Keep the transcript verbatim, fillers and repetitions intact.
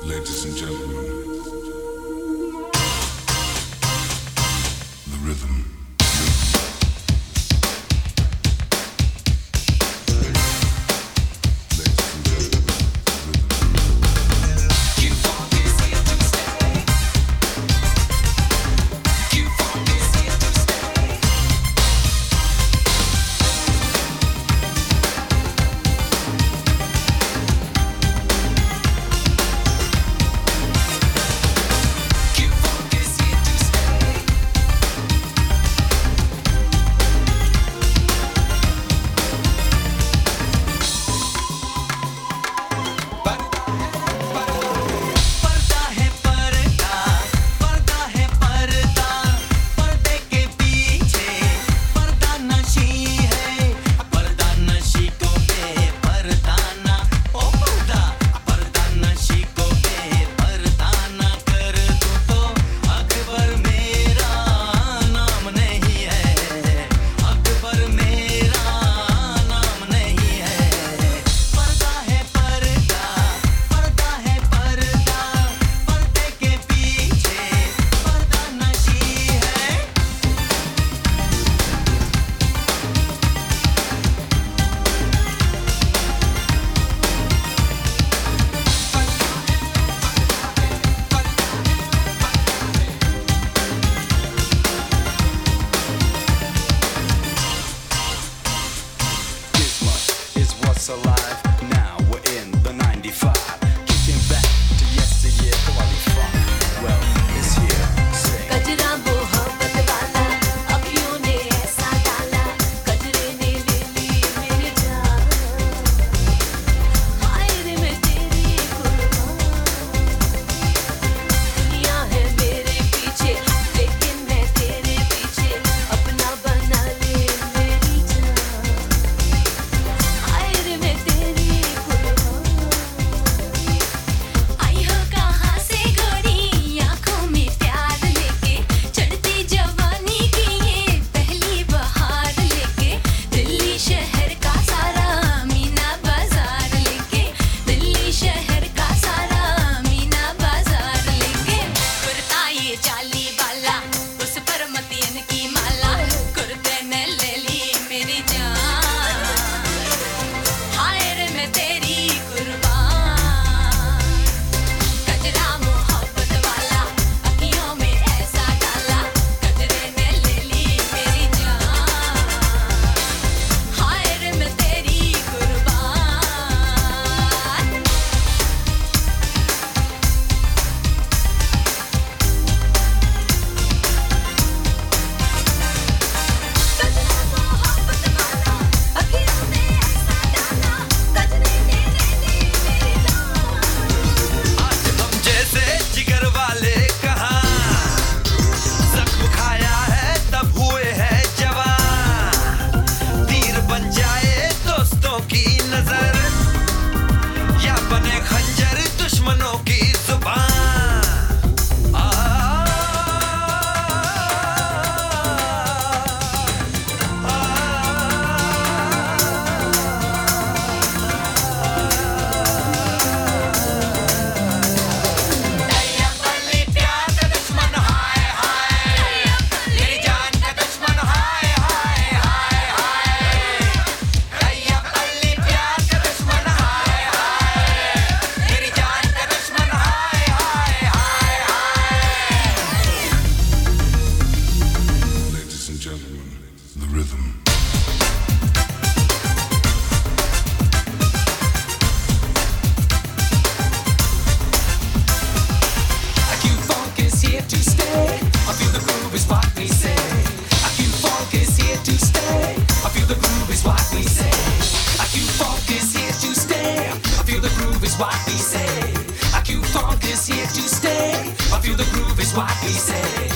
Ladies and gentlemen, the rhythm. Alive, now we're in the ninety-five, kicking back to yesteryear, quality funk, well, it's here, say कजरा मोहब्बत वाला अखियों ने ऐसा डाला कजरे ने ले ली मेरी जान हाय रे मैं तेरी कुर्बान दुनिया है मेरे पीछे लेकिन मैं तेरे पीछे अपना बना ले मेरी जान हाय रे मैं तेरी कुर्बान आई हो कहाँ से गोरी आँखों में प्यार लेके चढ़ती जवानी की ये पहली बहार लेके दिल्ली शहर का सारा मीना बाजार लेके दिल्ली शहर का सारा मीना बाजार लेके कुर्ता ये जाली वाला उस पर मतीन की माला कुर्ते ने ले ली मेरी जान हाय रे मैं तेरी कुर्बान कजरा मोहब्बत वाला अखियों में ऐसा डाला कजरे ने ले ली मेरी जान हाय रे मैं तेरी कुर्बान कजरा मोहब्बत वाला अखियों में ऐसा डाला कजरे ने ले ली मेरी जान आज हम जैसे जिगर वाले कहाँ जख्म खाया है तब हुए हैं जवान तीर बन जाए दोस्तों की नजर या बने खंजर दुश्मनों की जुबान आ, दैया पल्ली प्यार का दुश्मन हाय हाय मेरी जान का दुश्मन हाय हाय हाय हाय दैया पल्ली प्यार का दुश्मन हाय हाय मेरी जान का दुश्मन हाय हाय हाय हाय Ladies and gentlemen, the rhythm. Q-Funk is here to stay. I feel the groove is what we say. Q-Funk is here to stay. I feel the groove is what we say. Q-Funk is here to stay. I feel the groove is what we say. Q-Funk is here to stay. I feel the groove is what we say.